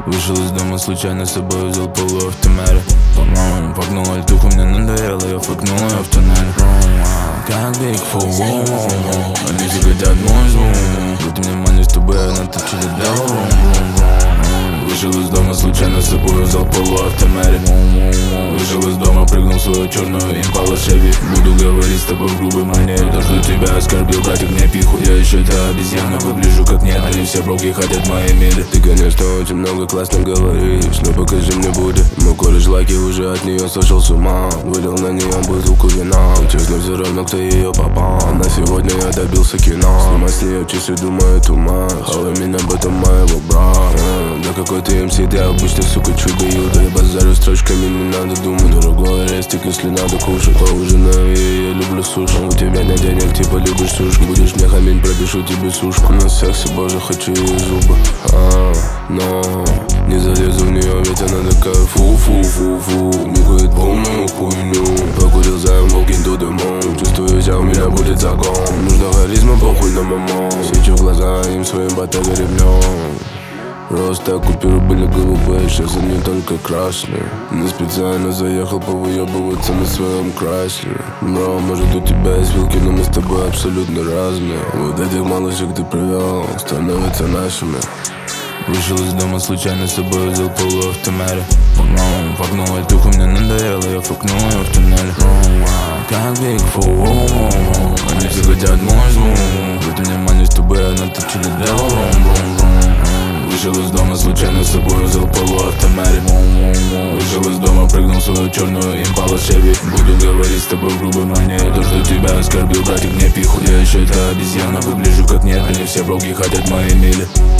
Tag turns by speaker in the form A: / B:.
A: Вышел из дома случайно, с собой взял полуавтомере. По-моему, погнул альтуху, мне надоело, я факнул ее в туннель. Как Big Fool, они все хотят мой звук. Вот мне мани, чтобы я наточили дело. Вышел из дома случайно, с собой взял полуавтомере. Вышел из дома, прыгнул в свою черную импалу Chevy. Буду говорить с тобой в грубой манере. То, что тебя оскорбил, братик, мне пиху. Я еще та обезьяна, выгляжу как нет. Они все броки хотят мои мили. Ты, конечно, очень много классно говоришь, но покажи мне будет. Мой кореш лаки уже от нее сошел с ума. Вылил на нее бутылку вина. Честно, все равно, кто ее попал. На сегодня я добился кино. Снимать с нее часы, думаю, туман. Хавай меня, об этом моего брата. Да какой ты МС, ты обычно, сука, чудо-юдо. Я базарю строчками, не надо думать. Дорогой рестик, если надо кушать. Поужинаю я люблю суши. У тебя нет денег, типа любишь сушку. Будешь мне хамить, пропишу тебе сушку. На сексе, боже, хочу ее зубы. Но не залезу в нее, ведь она такая фу-фу-фу-фу. Нюхает полную хуйню. Покурил за walking to the moon. Чувствую, у меня будет загон. Нужна харизма, похуй на мамон. Свечу в глаза им своим ботага ремнем. Просто купюры были голубые, сейчас они только красные. Не специально заехал повыебываться на своем Крайслере. Бро, может у тебя есть вилки, но мы с тобой абсолютно разные. Вот этих малышек ты привел, становятся нашими. Вышел из дома случайно, с собой взял полуавтомере. Погнул альтуху, мне надоело, я факнул ее в туннель. Как Big Fool, они все хотят мой звук. Вот мне мани, чтобы я наточили дело. Вышел из дома случайно, с собой взял полуавтомере. Вышел из дома, прыгнул в свою черную импалу Chevy. Буду говорить с тобой в грубой манере. То, что тебя оскорбил, братик, мне пиху. Я еще та обезьяна, выгляжу как нет. Они все броки хотят мои мили.